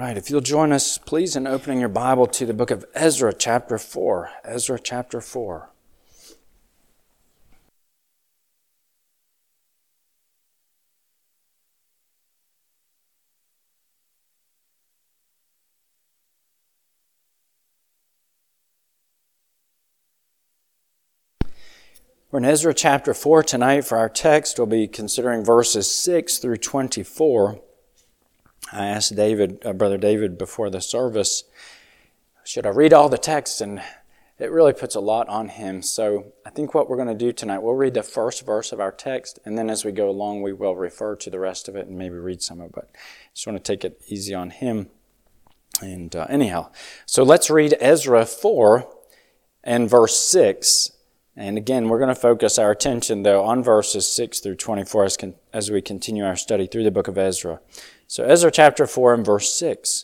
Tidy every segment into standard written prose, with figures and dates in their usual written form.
right, if you'll join us, please, in opening your Bible to the book of Ezra, chapter 4. Ezra, chapter 4. We're in Ezra chapter 4 tonight. For our text, we'll be considering verses 6 through 24. I asked Brother David before the service, should I read all the text? And it really puts a lot on him. So I think what we're going to do tonight, we'll read the first verse of our text, and then as we go along, we will refer to the rest of it and maybe read some of it. But I just want to take it easy on him. And anyhow, so let's read Ezra 4 and verse 6. And again, we're going to focus our attention, though, on verses 6 through 24 as we continue our study through the book of Ezra. So Ezra chapter 4 and verse 6.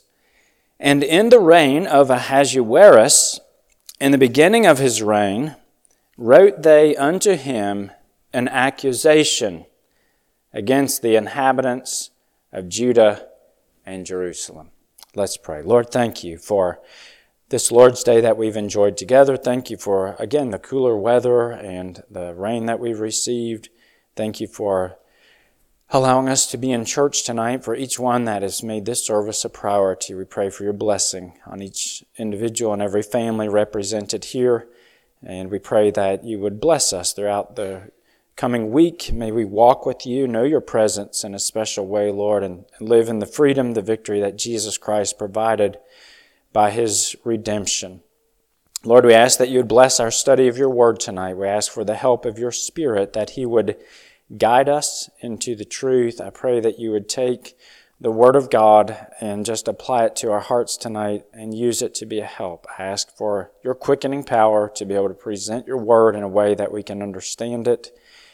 And in the reign of Ahasuerus, in the beginning of his reign, wrote they unto him an accusation against the inhabitants of Judah and Jerusalem. Let's pray. Lord, thank you for this Lord's Day that we've enjoyed together. Thank you for, again, the cooler weather and the rain that we've received. Thank you for allowing us to be in church tonight. For each one that has made this service a priority, we pray for your blessing on each individual and every family represented here. And we pray that you would bless us throughout the coming week. May we walk with you, know your presence in a special way, Lord, and live in the freedom, the victory that Jesus Christ provided by his redemption. Lord, we ask that you would bless our study of your word tonight. We ask for the help of your Spirit, that he would guide us into the truth. I pray that you would take the word of God and just apply it to our hearts tonight and use it to be a help. I ask for your quickening power to be able to present your word in a way that we can understand it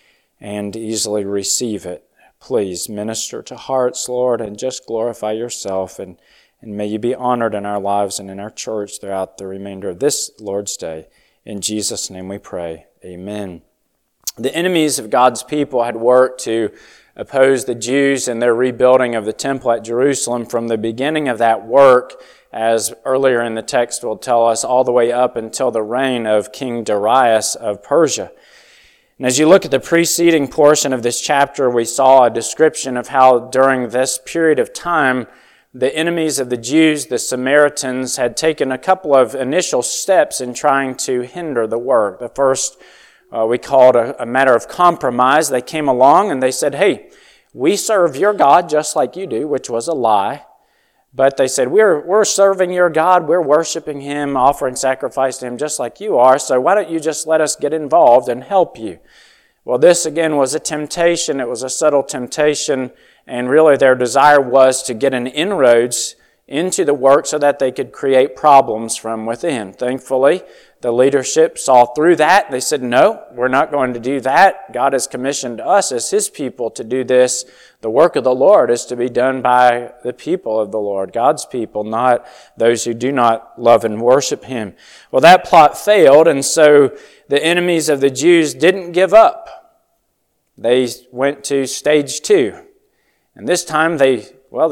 and easily receive it. Please minister to hearts, Lord, and just glorify yourself, and may you be honored in our lives and in our church throughout the remainder of this Lord's Day. In Jesus' name we pray. Amen. The enemies of God's people had worked to oppose the Jews in their rebuilding of the temple at Jerusalem from the beginning of that work, as earlier in the text will tell us, all the way up until the reign of King Darius of Persia. And as you look at the preceding portion of this chapter, we saw a description of how during this period of time, the enemies of the Jews, the Samaritans, had taken a couple of initial steps in trying to hinder the work. The first we called a matter of compromise. They came along and they said, hey, we serve your God just like you do, which was a lie. But they said, we're serving your God, we're worshiping him, offering sacrifice to him just like you are, so why don't you just let us get involved and help you? Well, this again was a temptation. It was a subtle temptation, and really their desire was to get an inroads into the work so that they could create problems from within. Thankfully, the leadership saw through that. They said, no, we're not going to do that. God has commissioned us as his people to do this. The work of the Lord is to be done by the people of the Lord, God's people, not those who do not love and worship him. Well, that plot failed, and so the enemies of the Jews didn't give up. They went to stage 2. And this time they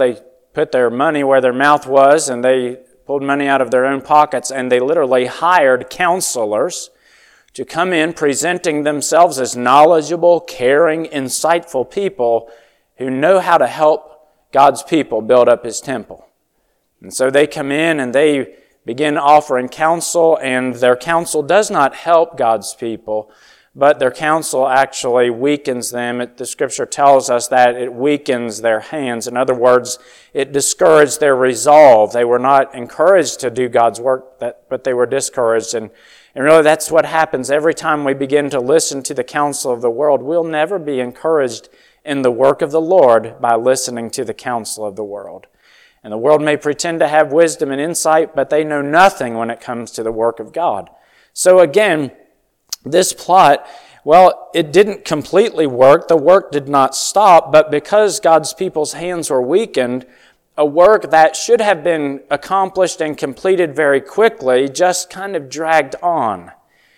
put their money where their mouth was, and they pulled money out of their own pockets, and they literally hired counselors to come in presenting themselves as knowledgeable, caring, insightful people who know how to help God's people build up his temple. And so they come in and they begin offering counsel, and their counsel does not help God's people, but their counsel actually weakens them. The Scripture tells us that it weakens their hands. In other words, it discouraged their resolve. They were not encouraged to do God's work, but they were discouraged. And really that's what happens every time we begin to listen to the counsel of the world. We'll never be encouraged in the work of the Lord by listening to the counsel of the world. And the world may pretend to have wisdom and insight, but they know nothing when it comes to the work of God. So again, this plot, well, it didn't completely work. The work did not stop, but because God's people's hands were weakened, a work that should have been accomplished and completed very quickly just kind of dragged on.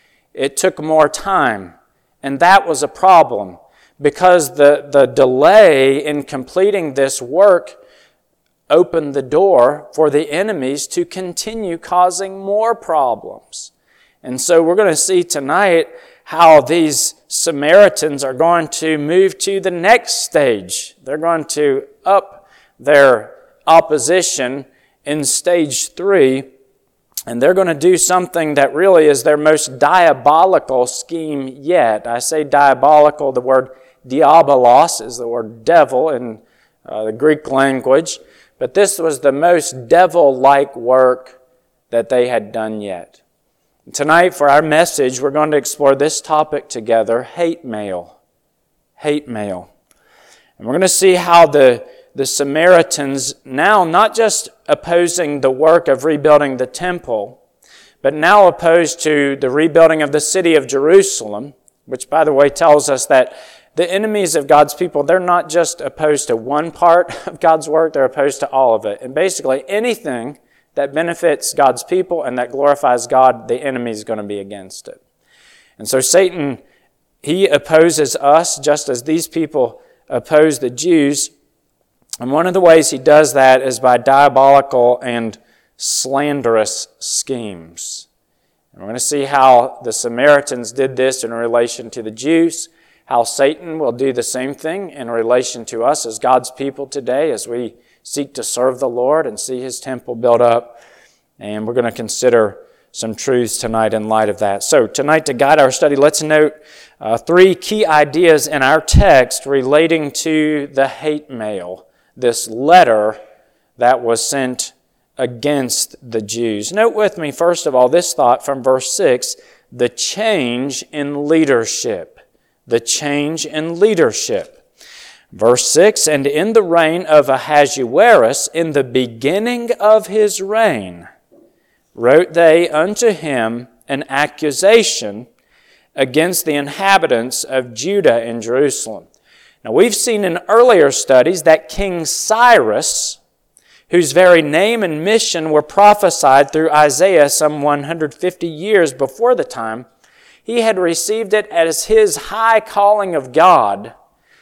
It took more time, and that was a problem because the delay in completing this work opened the door for the enemies to continue causing more problems. And so we're going to see tonight how these Samaritans are going to move to the next stage. They're going to up their opposition in stage 3, and they're going to do something that really is their most diabolical scheme yet. I say diabolical, the word diabolos is the word devil in the Greek language, but this was the most devil-like work that they had done yet. Tonight, for our message, we're going to explore this topic together, hate mail. Hate mail. And we're going to see how the Samaritans, now not just opposing the work of rebuilding the temple, but now opposed to the rebuilding of the city of Jerusalem, which, by the way, tells us that the enemies of God's people, they're not just opposed to one part of God's work, they're opposed to all of it. And basically anything that benefits God's people and that glorifies God, the enemy is going to be against it. And so Satan, he opposes us just as these people oppose the Jews. And one of the ways he does that is by diabolical and slanderous schemes. And we're going to see how the Samaritans did this in relation to the Jews, how Satan will do the same thing in relation to us as God's people today as we seek to serve the Lord and see His temple built up. And we're going to consider some truths tonight in light of that. So tonight, to guide our study, let's note 3 key ideas in our text relating to the hate mail, this letter that was sent against the Jews. Note with me, first of all, this thought from verse 6, the change in leadership. The change in leadership. Verse 6, and in the reign of Ahasuerus, in the beginning of his reign, wrote they unto him an accusation against the inhabitants of Judah and Jerusalem. Now we've seen in earlier studies that King Cyrus, whose very name and mission were prophesied through Isaiah some 150 years before the time, he had received it as his high calling of God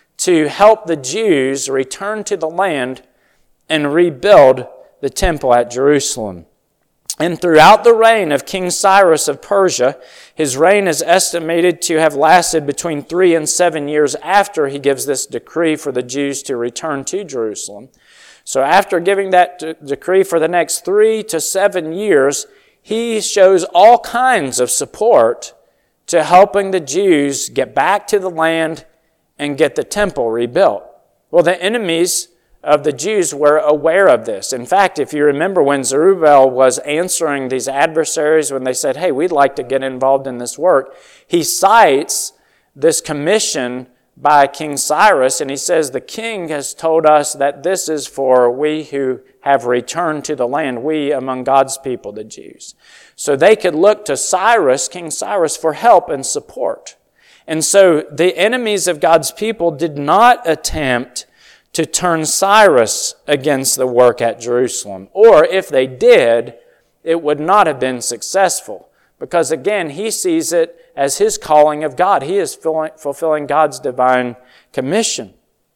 to help the Jews return to the land and rebuild the temple at Jerusalem. And throughout the reign of King Cyrus of Persia, his reign is estimated to have lasted between 3 and 7 years after he gives this decree for the Jews to return to Jerusalem. So after giving that decree for the next 3 to 7 years, he shows all kinds of support to helping the Jews get back to the land and get the temple rebuilt. Well, the enemies of the Jews were aware of this. In fact, if you remember when Zerubbabel was answering these adversaries when they said, hey, we'd like to get involved in this work, he cites this commission by King Cyrus, and he says, the king has told us that this is for we who have returned to the land, we among God's people, the Jews. So they could look to Cyrus, King Cyrus, for help and support. And so the enemies of God's people did not attempt to turn Cyrus against the work at Jerusalem. Or if they did, it would not have been successful. Because again, he sees it as his calling of God. He is fulfilling God's divine commission.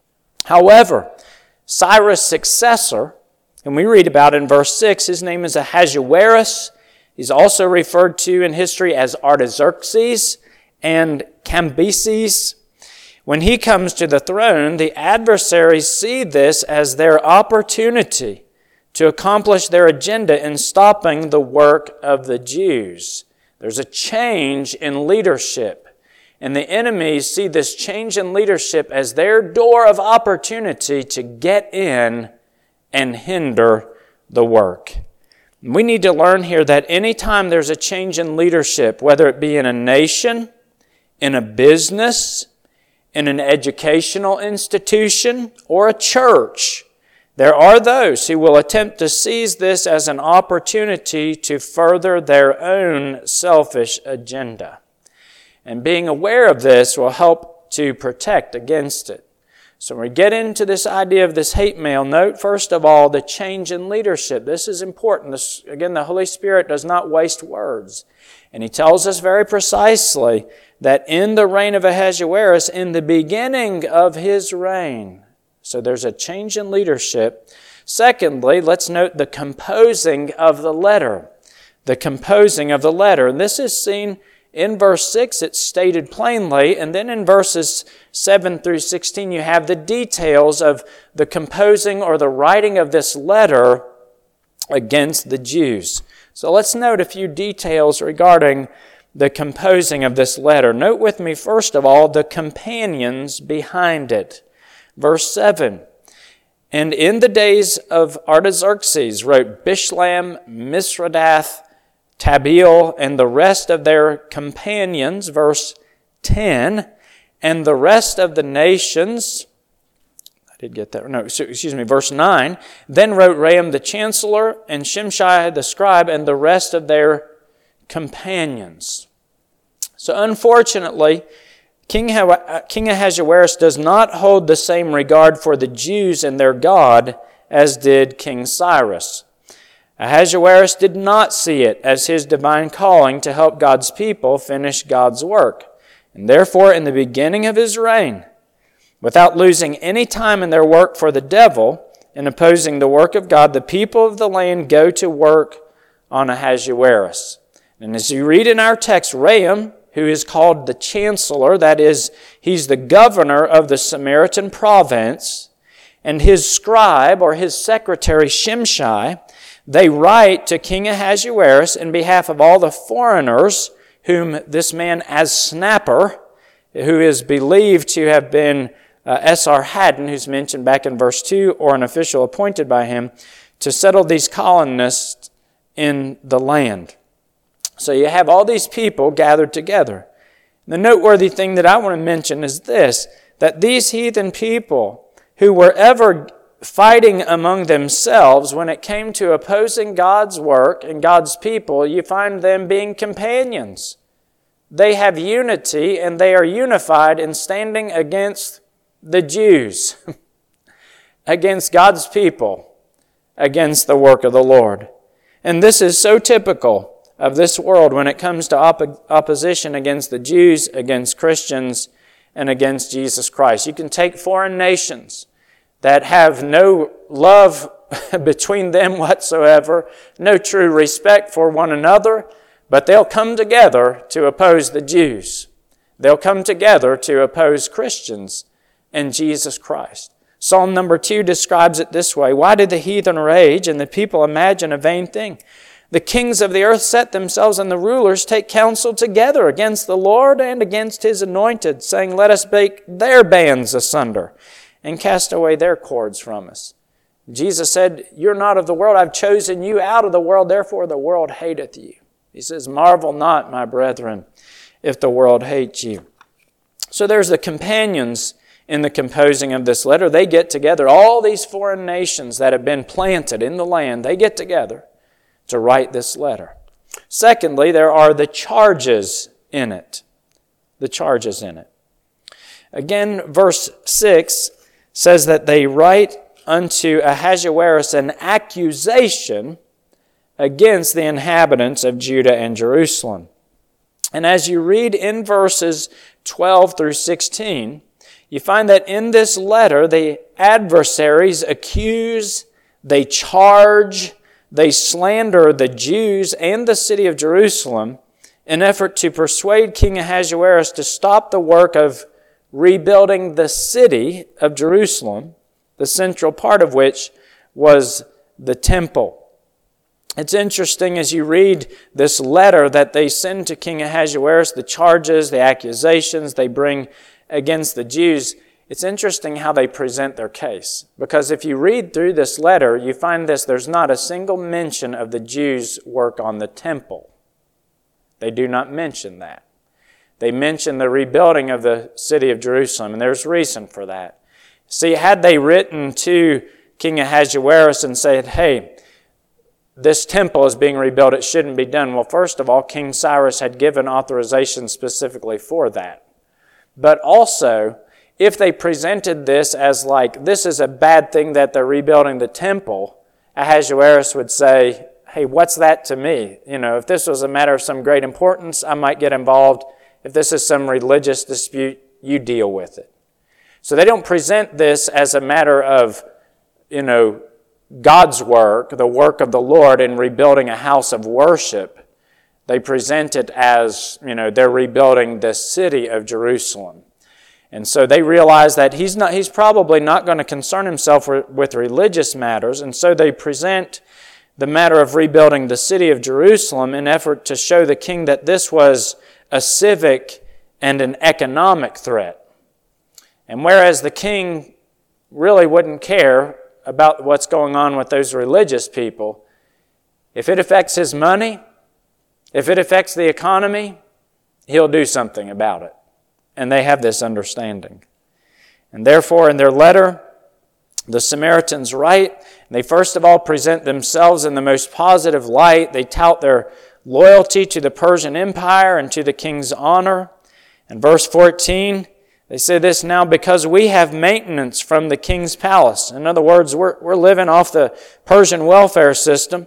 However, Cyrus' successor, and we read about in verse 6, his name is Ahasuerus. He's also referred to in history as Artaxerxes and Cambyses. When he comes to the throne, the adversaries see this as their opportunity to accomplish their agenda in stopping the work of the Jews. There's a change in leadership, and the enemies see this change in leadership as their door of opportunity to get in and hinder the work. We need to learn here that anytime there's a change in leadership, whether it be in a nation, in a business, in an educational institution, or a church, there are those who will attempt to seize this as an opportunity to further their own selfish agenda. And being aware of this will help to protect against it. So when we get into this idea of this hate mail, note first of all the change in leadership. This is important. Again, the Holy Spirit does not waste words. And He tells us very precisely that in the reign of Ahasuerus, in the beginning of his reign, so there's a change in leadership. Secondly, let's note the composing of the letter. The composing of the letter. And this is seen in verse 6, it's stated plainly, and then in verses 7 through 16, you have the details of the composing or the writing of this letter against the Jews. So let's note a few details regarding the composing of this letter. Note with me, first of all, the companions behind it. Verse 7, "And in the days of Artaxerxes wrote Bishlam, Misredath, Tabeel, and the rest of their companions," verse 10, "and the rest of the nations," verse 9, "then wrote Raham the chancellor, and Shimshai the scribe, and the rest of their companions." So unfortunately, King Ahasuerus does not hold the same regard for the Jews and their God as did King Cyrus. Ahasuerus did not see it as his divine calling to help God's people finish God's work. And therefore, in the beginning of his reign, without losing any time in their work for the devil and opposing the work of God, the people of the land go to work on Ahasuerus. And as you read in our text, Raham, who is called the chancellor, that is, he's the governor of the Samaritan province, and his scribe or his secretary Shimshai, they write to King Ahasuerus in behalf of all the foreigners whom this man Asnapper, who is believed to have been Esarhaddon, who's mentioned back in verse 2, or an official appointed by him, to settle these colonists in the land. So you have all these people gathered together. The noteworthy thing that I want to mention is this, that these heathen people who were ever fighting among themselves, when it came to opposing God's work and God's people, you find them being companions. They have unity and they are unified in standing against the Jews, against God's people, against the work of the Lord. And this is so typical of this world when it comes to opposition against the Jews, against Christians, and against Jesus Christ. You can take foreign nations that have no love between them whatsoever, no true respect for one another, but they'll come together to oppose the Jews. They'll come together to oppose Christians and Jesus Christ. Psalm number 2 describes it this way, "Why did the heathen rage and the people imagine a vain thing? The kings of the earth set themselves and the rulers take counsel together against the Lord and against His anointed, saying, Let us break their bands asunder and cast away their cords from us." Jesus said, "You're not of the world. I've chosen you out of the world. Therefore the world hateth you." He says, "Marvel not, my brethren, if the world hates you." So there's the companions in the composing of this letter. They get together. All these foreign nations that have been planted in the land, they get together to write this letter. Secondly, there are the charges in it. The charges in it. Again, verse 6 says that they write unto Ahasuerus an accusation against the inhabitants of Judah and Jerusalem. And as you read in verses 12 through 16, you find that in this letter, the adversaries accuse, they charge, they slander the Jews and the city of Jerusalem in an effort to persuade King Ahasuerus to stop the work of rebuilding the city of Jerusalem, the central part of which was the temple. It's interesting as you read this letter that they send to King Ahasuerus, the charges, the accusations they bring against the Jews. It's interesting how they present their case. Because if you read through this letter, you find there's not a single mention of the Jews' work on the temple. They do not mention that. They mention the rebuilding of the city of Jerusalem, and there's reason for that. See, had they written to King Ahasuerus and said, "Hey, this temple is being rebuilt, it shouldn't be done." Well, first of all, King Cyrus had given authorization specifically for that. But also, if they presented this as like, this is a bad thing that they're rebuilding the temple, Ahasuerus would say, "Hey, what's that to me? If this was a matter of some great importance, I might get involved. If this is some religious dispute, you deal with it." So they don't present this as a matter of, God's work, the work of the Lord in rebuilding a house of worship, they present it as, they're rebuilding the city of Jerusalem. And so they realize that he's probably not going to concern himself with religious matters, and so they present the matter of rebuilding the city of Jerusalem in effort to show the king that this was a civic and an economic threat. And whereas the king really wouldn't care about what's going on with those religious people, if it affects his money, if it affects the economy, he'll do something about it. And they have this understanding. And therefore, in their letter, the Samaritans write, they first of all present themselves in the most positive light. They tout their loyalty to the Persian Empire and to the king's honor. In verse 14, they say this, now because we have maintenance from the king's palace. In other words, we're living off the Persian welfare system,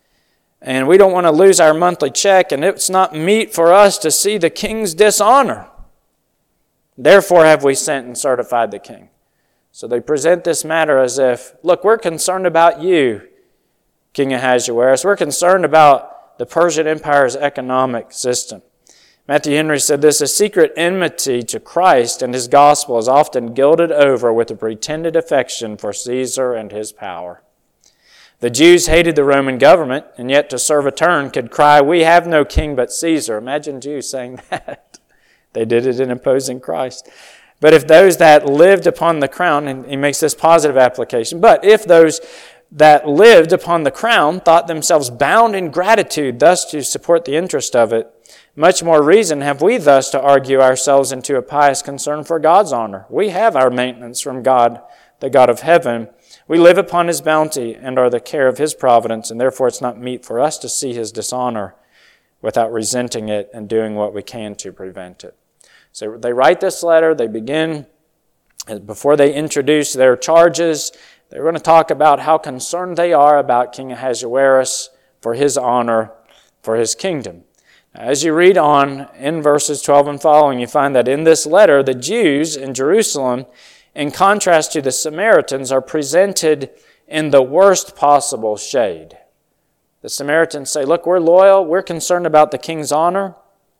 and we don't want to lose our monthly check, and it's not meet for us to see the king's dishonor. Therefore have we sent and certified the king. So they present this matter as if, look, we're concerned about you, King Ahasuerus. We're concerned about the Persian Empire's economic system. Matthew Henry said this, a secret enmity to Christ and his gospel is often gilded over with a pretended affection for Caesar and his power. The Jews hated the Roman government, and yet to serve a turn could cry, we have no king but Caesar. Imagine Jews saying that. They did it in opposing Christ. But if those that lived upon the crown, and he makes this positive application, but if those that lived upon the crown thought themselves bound in gratitude thus to support the interest of it, much more reason have we thus to argue ourselves into a pious concern for God's honor. We have our maintenance from God, the God of heaven. We live upon his bounty and are the care of his providence, and therefore it's not meet for us to see his dishonor without resenting it and doing what we can to prevent it. So they write this letter, they begin, before they introduce their charges, they're going to talk about how concerned they are about King Ahasuerus for his honor, for his kingdom. Now, as you read on in verses 12 and following, you find that in this letter, the Jews in Jerusalem, in contrast to the Samaritans, are presented in the worst possible shade. The Samaritans say, look, we're loyal, we're concerned about the king's honor.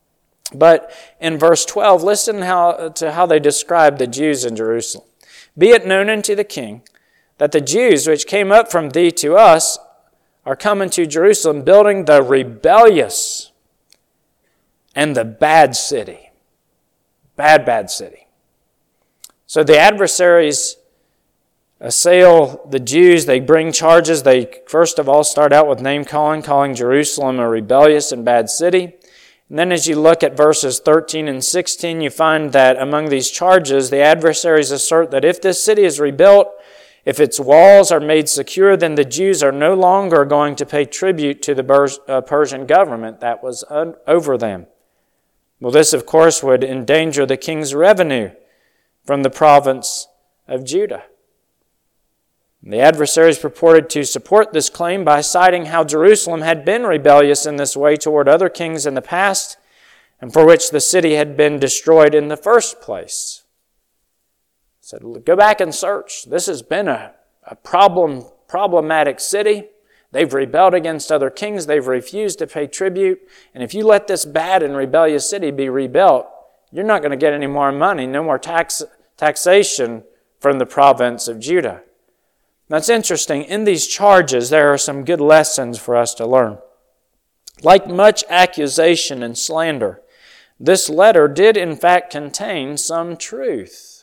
But in verse 12, listen to how they describe the Jews in Jerusalem. Be it known unto the king that the Jews which came up from thee to us are come into Jerusalem, building the rebellious and the bad city. Bad city. So the adversaries assail the Jews. They bring charges. They first of all start out with name-calling, calling Jerusalem a rebellious and bad city. And then as you look at verses 13 and 16, you find that among these charges, the adversaries assert that if this city is rebuilt, if its walls are made secure, then the Jews are no longer going to pay tribute to the Persian government that was over them. Well, this, of course, would endanger the king's revenue from the province of Judah. The adversaries purported to support this claim by citing how Jerusalem had been rebellious in this way toward other kings in the past, and for which the city had been destroyed in the first place. Said, go back and search. This has been a problematic city. They've rebelled against other kings. They've refused to pay tribute. And if you let this bad and rebellious city be rebuilt, you're not going to get any more money, no more taxation from the province of Judah. That's interesting. In these charges, there are some good lessons for us to learn. Like much accusation and slander, this letter did in fact contain some truth.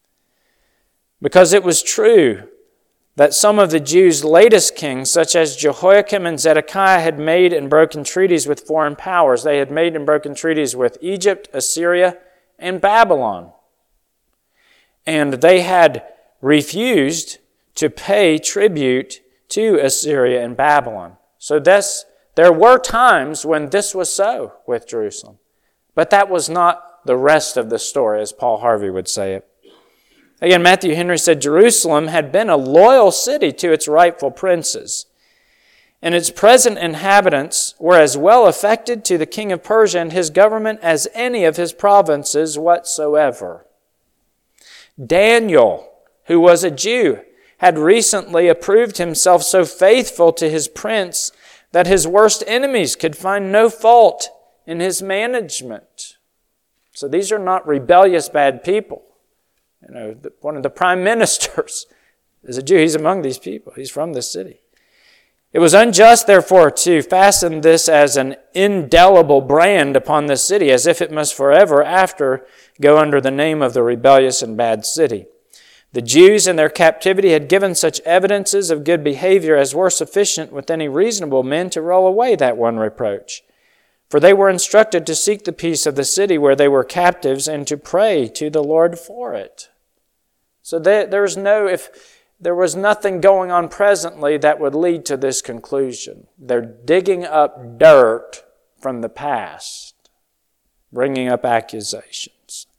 Because it was true that some of the Jews' latest kings, such as Jehoiakim and Zedekiah, had made and broken treaties with foreign powers. They had made and broken treaties with Egypt, Assyria, and Babylon. And they had refused to pay tribute to Assyria and Babylon. So there were times when this was so with Jerusalem. But that was not the rest of the story, as Paul Harvey would say it. Again, Matthew Henry said Jerusalem had been a loyal city to its rightful princes, and its present inhabitants were as well affected to the king of Persia and his government as any of his provinces whatsoever. Daniel, who was a Jew, had recently approved himself so faithful to his prince that his worst enemies could find no fault in his management. So these are not rebellious bad people. One of the prime ministers is a Jew. He's among these people. He's from this city. It was unjust, therefore, to fasten this as an indelible brand upon this city, as if it must forever after go under the name of the rebellious and bad city. The Jews in their captivity had given such evidences of good behavior as were sufficient with any reasonable men to roll away that one reproach. For they were instructed to seek the peace of the city where they were captives and to pray to the Lord for it. So there was nothing going on presently that would lead to this conclusion. They're digging up dirt from the past, bringing up accusations.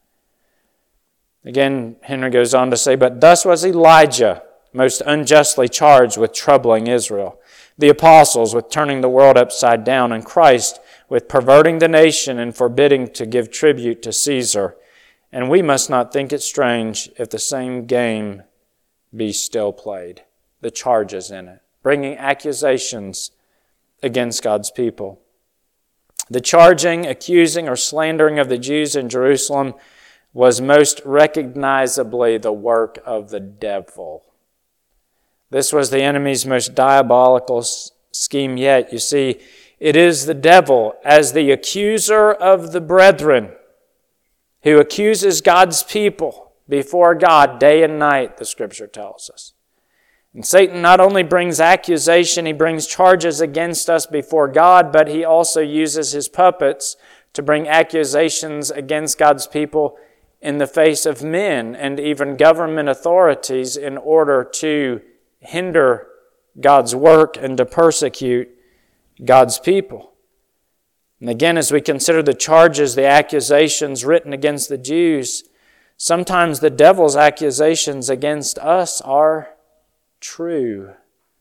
Again, Henry goes on to say, but thus was Elijah most unjustly charged with troubling Israel, the apostles with turning the world upside down, and Christ with perverting the nation and forbidding to give tribute to Caesar. And we must not think it strange if the same game be still played. The charges in it, bringing accusations against God's people. The charging, accusing, or slandering of the Jews in Jerusalem was most recognizably the work of the devil. This was the enemy's most diabolical scheme yet. You see, it is the devil as the accuser of the brethren who accuses God's people before God day and night, the Scripture tells us. And Satan not only brings accusation, he brings charges against us before God, but he also uses his puppets to bring accusations against God's people in the face of men and even government authorities in order to hinder God's work and to persecute God's people. And again, as we consider the charges, the accusations written against the Jews, sometimes the devil's accusations against us are true.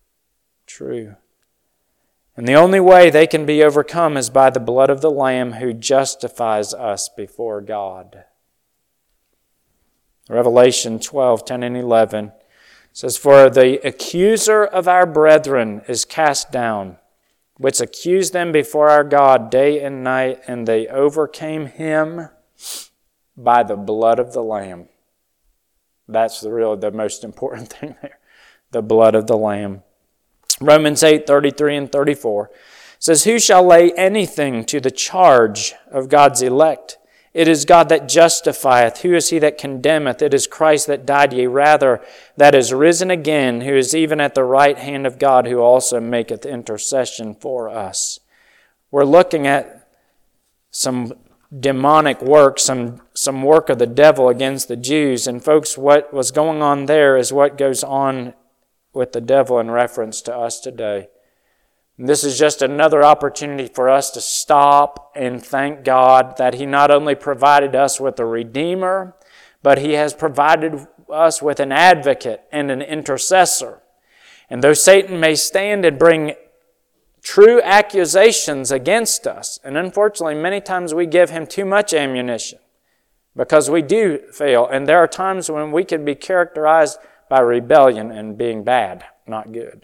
And the only way they can be overcome is by the blood of the Lamb who justifies us before God. Revelation 12:10 and 11 says, for the accuser of our brethren is cast down, which accused them before our God day and night, and they overcame him by the blood of the Lamb. That's the most important thing there. The blood of the Lamb. Romans 8:33 and 34 says, who shall lay anything to the charge of God's elect? It is God that justifieth. Who is he that condemneth? It is Christ that died, yea, rather, that is risen again, who is even at the right hand of God, who also maketh intercession for us. We're looking at some demonic work, some work of the devil against the Jews. And folks, what was going on there is what goes on with the devil in reference to us today. And this is just another opportunity for us to stop and thank God that he not only provided us with a Redeemer, but he has provided us with an advocate and an intercessor. And though Satan may stand and bring true accusations against us, and unfortunately many times we give him too much ammunition because we do fail, and there are times when we can be characterized by rebellion and being bad, not good.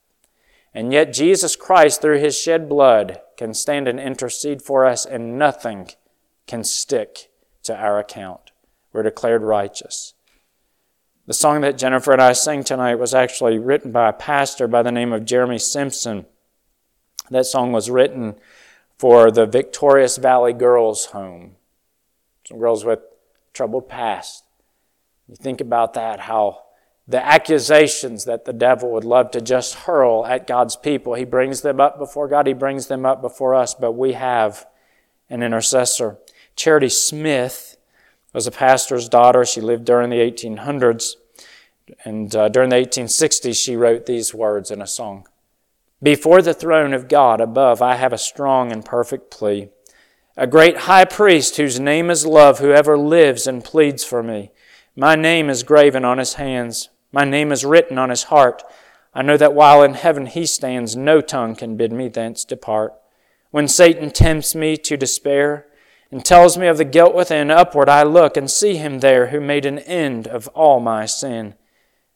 And yet Jesus Christ, through his shed blood, can stand and intercede for us, and nothing can stick to our account. We're declared righteous. The song that Jennifer and I sang tonight was actually written by a pastor by the name of Jeremy Simpson. That song was written for the Victorious Valley Girls' Home. Some girls with troubled past. You think about that, how the accusations that the devil would love to just hurl at God's people, he brings them up before God, he brings them up before us, but we have an intercessor. Charity Smith was a pastor's daughter. She lived during the 1800s, and during the 1860s she wrote these words in a song. Before the throne of God above, I have a strong and perfect plea. A great high priest whose name is love, whoever lives and pleads for me. My name is graven on his hands. My name is written on his heart. I know that while in heaven he stands, no tongue can bid me thence depart. When Satan tempts me to despair and tells me of the guilt within, upward I look and see him there who made an end of all my sin.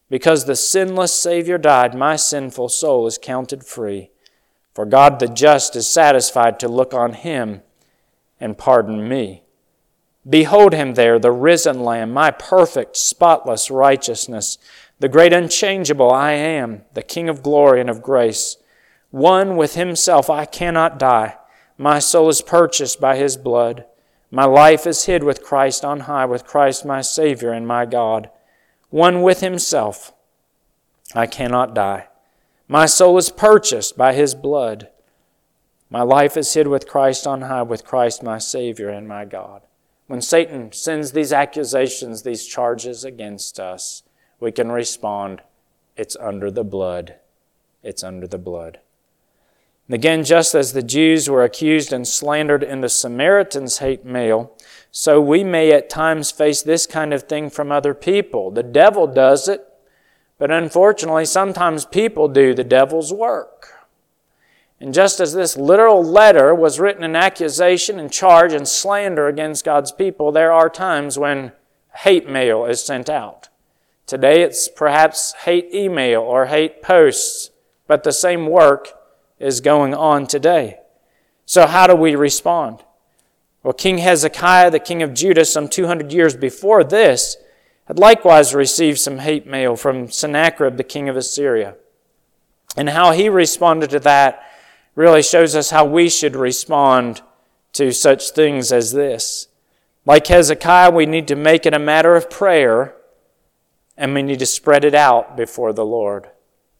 Because the sinless Savior died, my sinful soul is counted free. For God the just is satisfied to look on him and pardon me. Behold him there, the risen Lamb, my perfect, spotless righteousness, the great unchangeable I am, the King of glory and of grace. One with himself I cannot die. My soul is purchased by his blood. My life is hid with Christ on high, with Christ my Savior and my God. One with himself I cannot die. My soul is purchased by his blood. My life is hid with Christ on high, with Christ my Savior and my God. When Satan sends these accusations, these charges against us, we can respond, it's under the blood. It's under the blood. And again, just as the Jews were accused and slandered in the Samaritans' hate mail, so we may at times face this kind of thing from other people. The devil does it, but unfortunately, sometimes people do the devil's work. And just as this literal letter was written in accusation and charge and slander against God's people, there are times when hate mail is sent out. Today it's perhaps hate email or hate posts, but the same work is going on today. So how do we respond? Well, King Hezekiah, the king of Judah, some 200 years before this, had likewise received some hate mail from Sennacherib, the king of Assyria. And how he responded to that really shows us how we should respond to such things as this. Like Hezekiah, we need to make it a matter of prayer, and we need to spread it out before the Lord.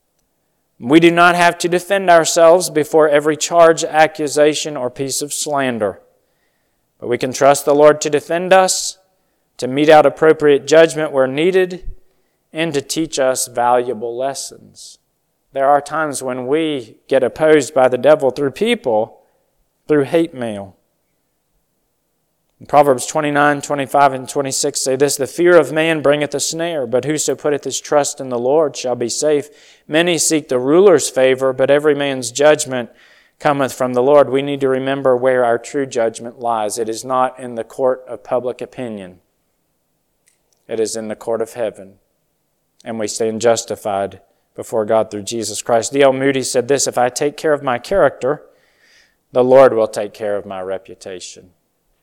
We do not have to defend ourselves before every charge, accusation, or piece of slander. But we can trust the Lord to defend us, to mete out appropriate judgment where needed, and to teach us valuable lessons. There are times when we get opposed by the devil through people, through hate mail. In Proverbs 29, 25, and 26 say this, "The fear of man bringeth a snare, but whoso putteth his trust in the Lord shall be safe. Many seek the ruler's favor, but every man's judgment cometh from the Lord." We need to remember where our true judgment lies. It is not in the court of public opinion. It is in the court of heaven. And we stand justified before God through Jesus Christ. D.L. Moody said this, "If I take care of my character, the Lord will take care of my reputation."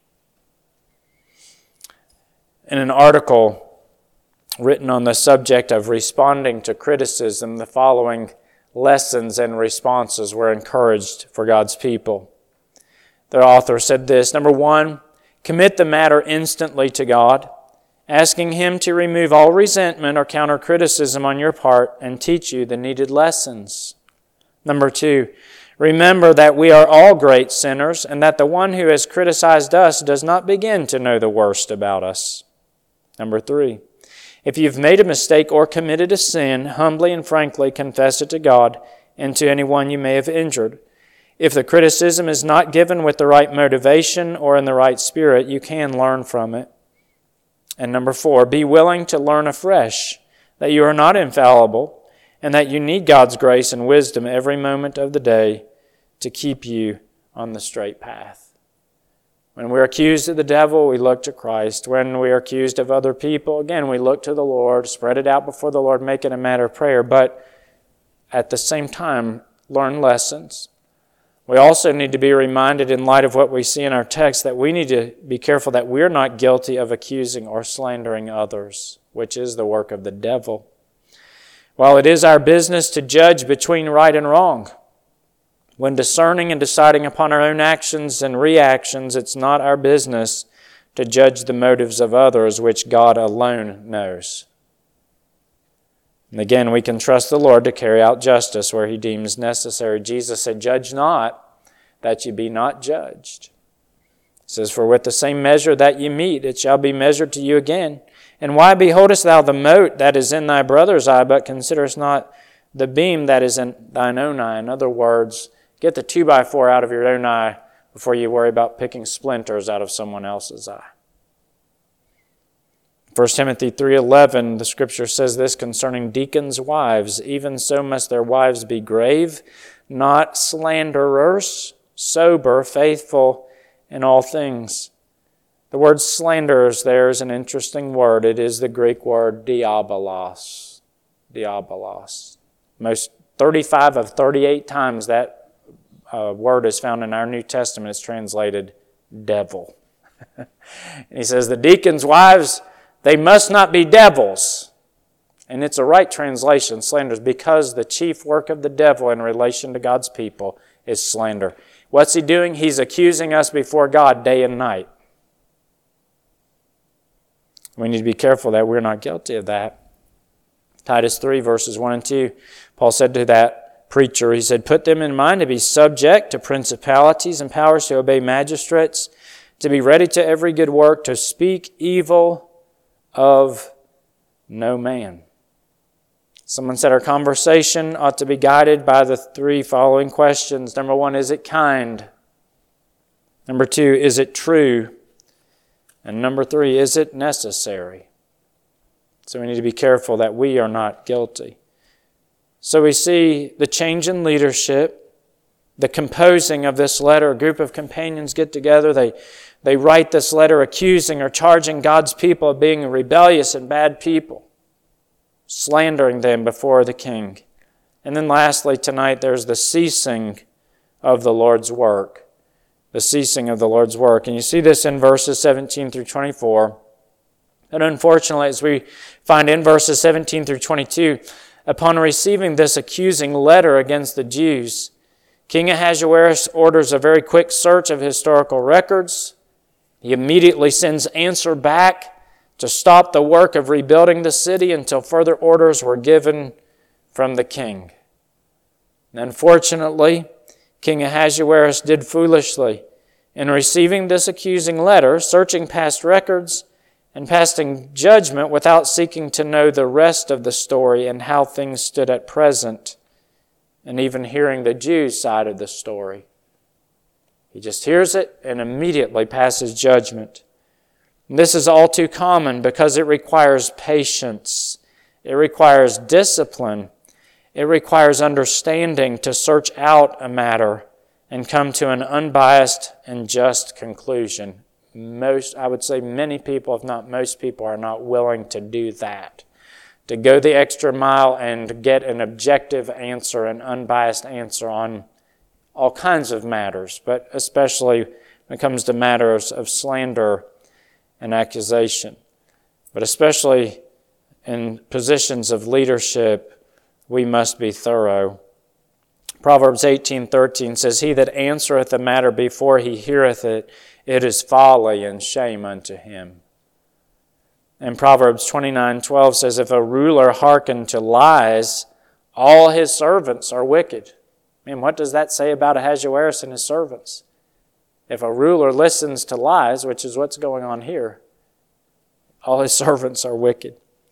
In an article written on the subject of responding to criticism, the following lessons and responses were encouraged for God's people. The author said this, number 1, commit the matter instantly to God, asking Him to remove all resentment or counter-criticism on your part and teach you the needed lessons. Number 2, remember that we are all great sinners and that the one who has criticized us does not begin to know the worst about us. Number 3, if you've made a mistake or committed a sin, humbly and frankly confess it to God and to anyone you may have injured. If the criticism is not given with the right motivation or in the right spirit, you can learn from it. And number 4, be willing to learn afresh that you are not infallible and that you need God's grace and wisdom every moment of the day to keep you on the straight path. When we're accused of the devil, we look to Christ. When we are accused of other people, again, we look to the Lord, spread it out before the Lord, make it a matter of prayer, but at the same time, learn lessons. We also need to be reminded in light of what we see in our text that we need to be careful that we're not guilty of accusing or slandering others, which is the work of the devil. While it is our business to judge between right and wrong, when discerning and deciding upon our own actions and reactions, it's not our business to judge the motives of others, which God alone knows. And again, we can trust the Lord to carry out justice where He deems necessary. Jesus said, "Judge not, that ye be not judged." He says, "For with the same measure that ye mete, it shall be measured to you again. And why beholdest thou the mote that is in thy brother's eye, but considerest not the beam that is in thine own eye?" In other words, get the 2x4 out of your own eye before you worry about picking splinters out of someone else's eye. 1 Timothy 3:11, the Scripture says this concerning deacons' wives, "Even so must their wives be grave, not slanderers, sober, faithful in all things." The word slanderers there is an interesting word. It is the Greek word diabolos. diabolos. Most 35 of 38 times that word is found in our New Testament is translated devil. And he says the deacons' wives, they must not be devils. And it's a right translation, slanders, because the chief work of the devil in relation to God's people is slander. What's he doing? He's accusing us before God day and night. We need to be careful that we're not guilty of that. Titus 3, verses 1 and 2, Paul said to that preacher, he said, put them in mind to be subject to principalities and powers, to obey magistrates, to be ready to every good work, to speak evil of no man. Someone said our conversation ought to be guided by the three following questions. Number one, is it kind? Number two, is it true? And number three, is it necessary? So we need to be careful that we are not guilty. So we see the change in leadership, the composing of this letter. A group of companions get together. They write this letter accusing or charging God's people of being rebellious and bad people, slandering them before the king. And then lastly, tonight, there's the ceasing of the Lord's work. The ceasing of the Lord's work. And you see this in verses 17 through 24. And unfortunately, as we find in verses 17 through 22, upon receiving this accusing letter against the Jews, King Ahasuerus orders a very quick search of historical records. He immediately sends answer back to stop the work of rebuilding the city until further orders were given from the king. And unfortunately, King Ahasuerus did foolishly in receiving this accusing letter, searching past records, and passing judgment without seeking to know the rest of the story and how things stood at present, and even hearing the Jews' side of the story. He just hears it and immediately passes judgment. And this is all too common because it requires patience. It requires discipline. It requires understanding to search out a matter and come to an unbiased and just conclusion. I would say many people, if not most people, are not willing to do that. To go the extra mile and get an objective answer, an unbiased answer on all kinds of matters, but especially when it comes to matters of slander and accusation. But especially in positions of leadership, we must be thorough. Proverbs 18:13 says, he that answereth a matter before he heareth it, it is folly and shame unto him. And Proverbs 29:12 says, if a ruler hearken to lies, all his servants are wicked. Man, what does that say about Ahasuerus and his servants? If a ruler listens to lies, which is what's going on here, all his servants are wicked.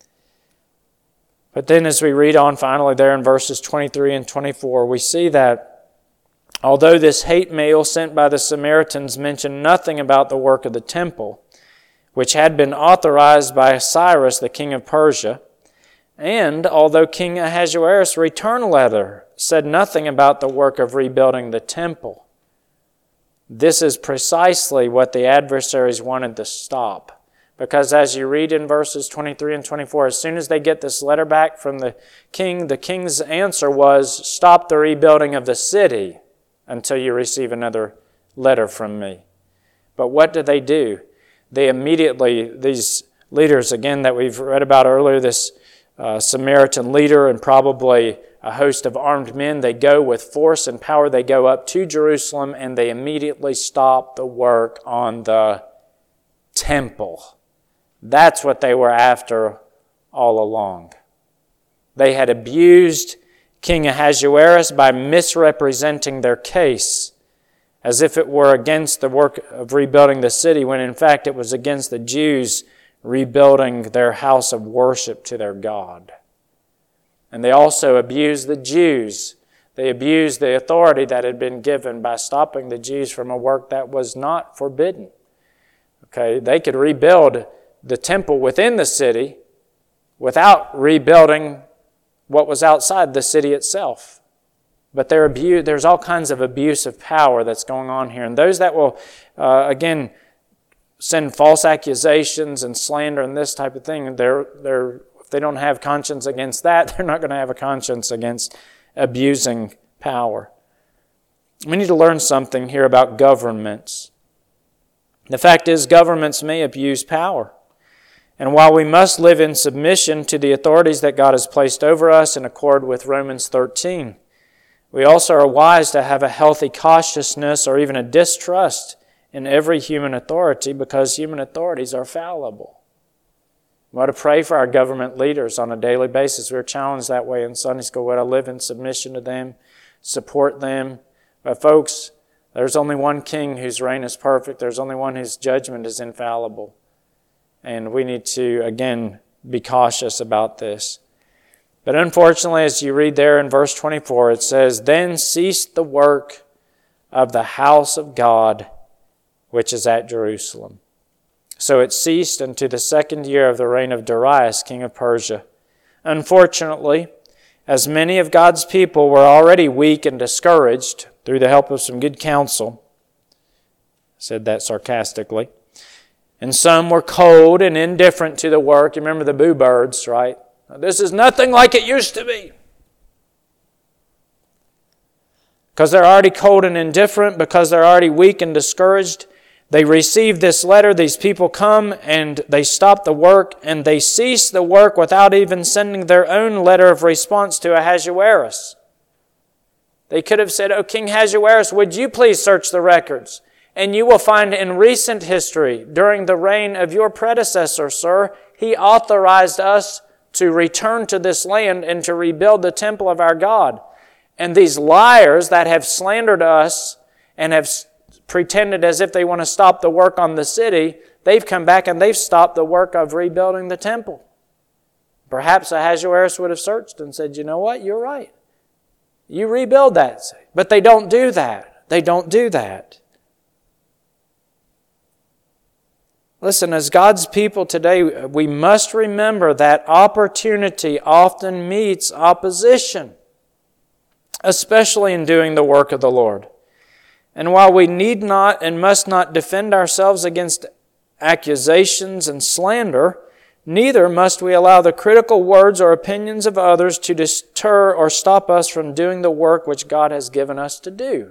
But then as we read on finally there in verses 23 and 24, we see that although this hate mail sent by the Samaritans mentioned nothing about the work of the temple, which had been authorized by Cyrus, the king of Persia, and although King Ahasuerus' return letter said nothing about the work of rebuilding the temple, this is precisely what the adversaries wanted to stop. Because as you read in verses 23 and 24, as soon as they get this letter back from the king's answer was, stop the rebuilding of the city until you receive another letter from me. But what do? They immediately, these leaders, again, that we've read about earlier, this Samaritan leader and probably a host of armed men, they go with force and power, they go up to Jerusalem and they immediately stop the work on the temple. That's what they were after all along. They had abused King Ahasuerus by misrepresenting their case as if it were against the work of rebuilding the city, when in fact it was against the Jews rebuilding their house of worship to their God. And they also abused the Jews. They abused the authority that had been given by stopping the Jews from a work that was not forbidden. Okay, they could rebuild the temple within the city without rebuilding what was outside the city itself. But there's all kinds of abuse of power that's going on here. And those that will, again, send false accusations and slander and this type of thing, they're If they don't have conscience against that, they're not going to have a conscience against abusing power. We need to learn something here about governments. The fact is, governments may abuse power. And while we must live in submission to the authorities that God has placed over us in accord with Romans 13, we also are wise to have a healthy cautiousness or even a distrust in every human authority, because human authorities are fallible. We ought to pray for our government leaders on a daily basis. We're challenged that way in Sunday school. We ought to live in submission to them, support them. But folks, there's only one king whose reign is perfect. There's only one whose judgment is infallible. And we need to, again, be cautious about this. But unfortunately, as you read there in verse 24, it says, "Then ceased the work of the house of God, which is at Jerusalem." So it ceased unto the 2nd year of the reign of Darius, king of Persia. Unfortunately, as many of God's people were already weak and discouraged through the help of some good counsel, I said that sarcastically, and some were cold and indifferent to the work. You remember the boo birds, right? This is nothing like it used to be. Because they're already cold and indifferent, because they're already weak and discouraged, they receive this letter. These people come and they stop the work, and they cease the work without even sending their own letter of response to Ahasuerus. They could have said, "Oh, King Ahasuerus, would you please search the records? And you will find in recent history, during the reign of your predecessor, sir, he authorized us to return to this land and to rebuild the temple of our God. And these liars that have slandered us and have pretended as if they want to stop the work on the city, they've come back and they've stopped the work of rebuilding the temple." Perhaps Ahasuerus would have searched and said, "You know what? You're right. You rebuild that." But they don't do that. They don't do that. Listen, as God's people today, we must remember that opportunity often meets opposition, especially in doing the work of the Lord. And while we need not and must not defend ourselves against accusations and slander, neither must we allow the critical words or opinions of others to deter or stop us from doing the work which God has given us to do.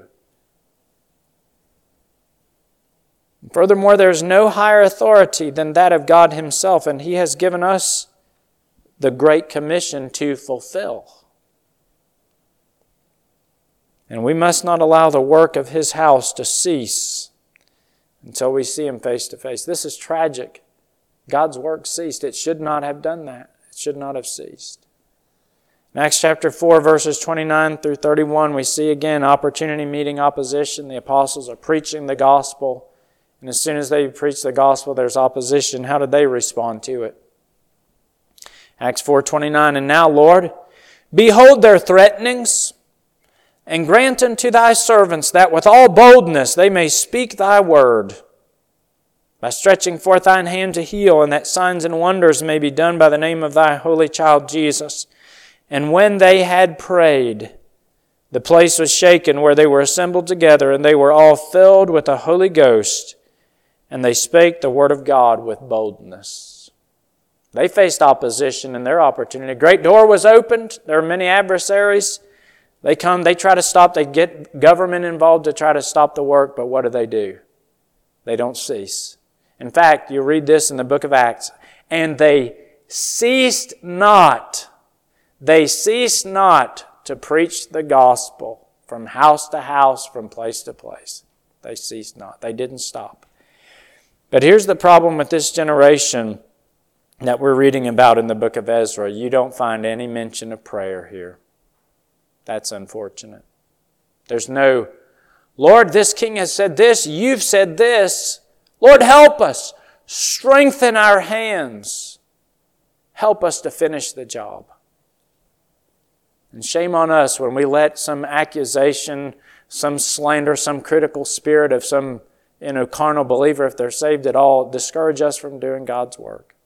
Furthermore, there is no higher authority than that of God Himself, and He has given us the Great Commission to fulfill. And we must not allow the work of His house to cease until we see Him face to face. This is tragic. God's work ceased. It should not have done that. It should not have ceased. In Acts chapter 4, verses 29 through 31, we see again opportunity meeting opposition. The apostles are preaching the gospel. And as soon as they preach the gospel, there's opposition. How did they respond to it? Acts 4:29, "And now, Lord, behold their threatenings, and grant unto Thy servants that with all boldness they may speak Thy word, by stretching forth Thine hand to heal, and that signs and wonders may be done by the name of Thy holy child Jesus." And when they had prayed, the place was shaken where they were assembled together, and they were all filled with the Holy Ghost, and they spake the word of God with boldness. They faced opposition in their opportunity. A great door was opened. There were many adversaries. They come, they try to stop, they get government involved to try to stop the work, but what do? They don't cease. In fact, you read this in the book of Acts, and they ceased not. They ceased not to preach the gospel from house to house, from place to place. They ceased not. They didn't stop. But here's the problem with this generation that we're reading about in the book of Ezra. You don't find any mention of prayer here. That's unfortunate. There's no, "Lord, this king has said this, you've said this. Lord, help us. Strengthen our hands. Help us to finish the job." And shame on us when we let some accusation, some slander, some critical spirit of some carnal believer, if they're saved at all, discourage us from doing God's work.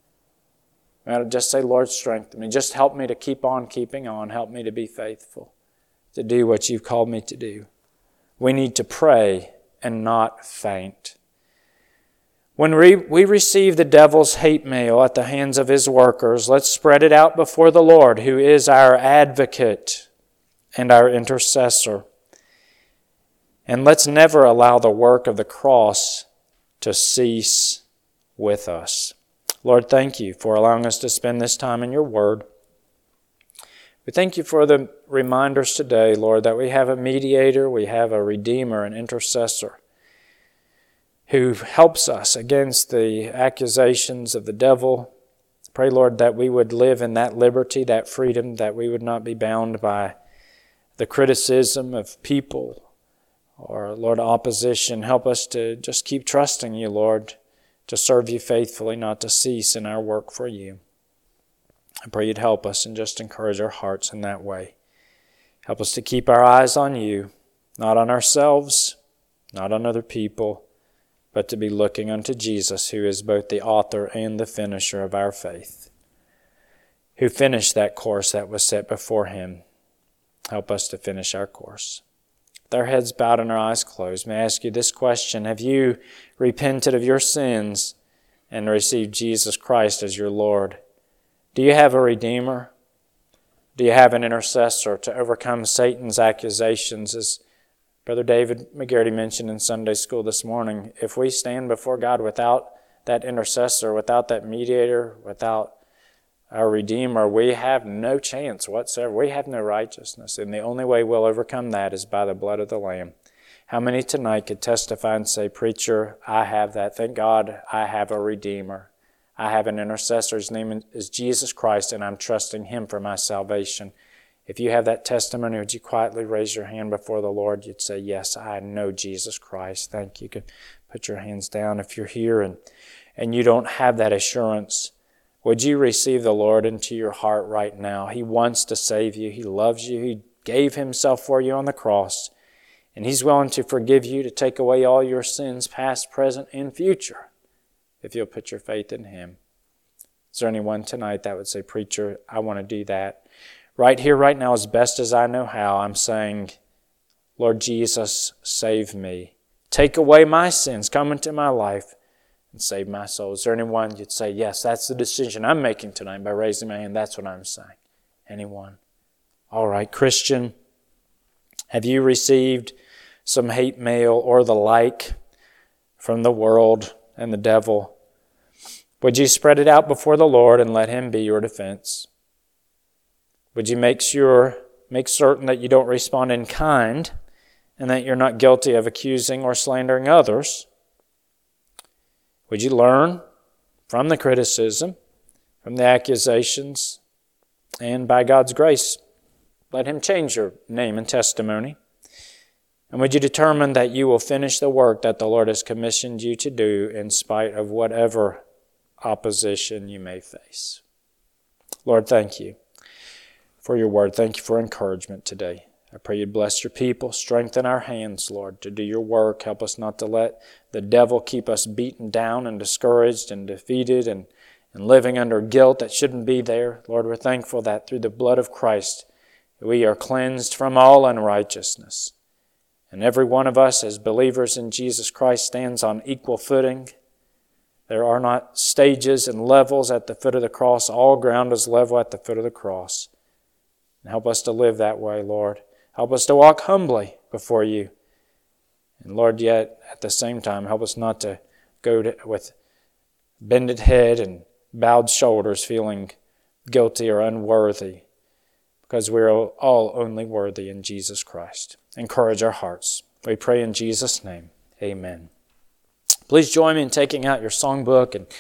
We ought to just say, "Lord, strengthen me. Just help me to keep on keeping on. Help me to be faithful, to do what You've called me to do." We need to pray and not faint. When we receive the devil's hate mail at the hands of his workers, let's spread it out before the Lord, who is our advocate and our intercessor. And let's never allow the work of the cross to cease with us. Lord, thank you for allowing us to spend this time in your word. We thank you for the reminders today, Lord, that we have a mediator, we have a redeemer, an intercessor, who helps us against the accusations of the devil. Pray, Lord, that we would live in that liberty, that freedom, that we would not be bound by the criticism of people or, Lord, opposition. Help us to just keep trusting you, Lord, to serve you faithfully, not to cease in our work for you. I pray you'd help us and just encourage our hearts in that way. Help us to keep our eyes on you, not on ourselves, not on other people, but to be looking unto Jesus, who is both the author and the finisher of our faith, who finished that course that was set before him. Help us to finish our course. With our heads bowed and our eyes closed, may I ask you this question: have you repented of your sins and received Jesus Christ as your Lord? Do you have a Redeemer? Do you have an intercessor to overcome Satan's accusations? As Brother David McGarity mentioned in Sunday school this morning, if we stand before God without that intercessor, without that mediator, without our Redeemer, we have no chance whatsoever. We have no righteousness. And the only way we'll overcome that is by the blood of the Lamb. How many tonight could testify and say, "Preacher, I have that. Thank God I have a Redeemer. I have an intercessor. His name is Jesus Christ, and I'm trusting him for my salvation." If you have that testimony, would you quietly raise your hand before the Lord? You'd say, "Yes, I know Jesus Christ." Thank you. You can put your hands down. If you're here and you don't have that assurance, would you receive the Lord into your heart right now? He wants to save you. He loves you. He gave himself for you on the cross. And he's willing to forgive you, to take away all your sins, past, present, and future, if you'll put your faith in him. Is there anyone tonight that would say, "Preacher, I want to do that"? Right here, right now, as best as I know how, I'm saying, "Lord Jesus, save me. Take away my sins. Come into my life and save my soul." Is there anyone you'd say, "Yes, that's the decision I'm making tonight," by raising my hand? That's what I'm saying. Anyone? All right, Christian, have you received some hate mail or the like from the world and the devil? Would you spread it out before the Lord and let him be your defense? Would you make certain that you don't respond in kind and that you're not guilty of accusing or slandering others? Would you learn from the criticism, from the accusations, and by God's grace, let him change your name and testimony? And would you determine that you will finish the work that the Lord has commissioned you to do in spite of whatever opposition you may face? Lord, thank you for your word. Thank you for encouragement today. I pray you'd bless your people. Strengthen our hands, Lord, to do your work. Help us not to let the devil keep us beaten down and discouraged and defeated and living under guilt that shouldn't be there. Lord, we're thankful that through the blood of Christ we are cleansed from all unrighteousness. And every one of us as believers in Jesus Christ stands on equal footing. There are not stages and levels at the foot of the cross. All ground is level at the foot of the cross. And help us to live that way, Lord. Help us to walk humbly before you. And Lord, yet at the same time, help us not to go with bended head and bowed shoulders feeling guilty or unworthy, because we're all only worthy in Jesus Christ. Encourage our hearts. We pray in Jesus' name. Amen. Please join me in taking out your songbook and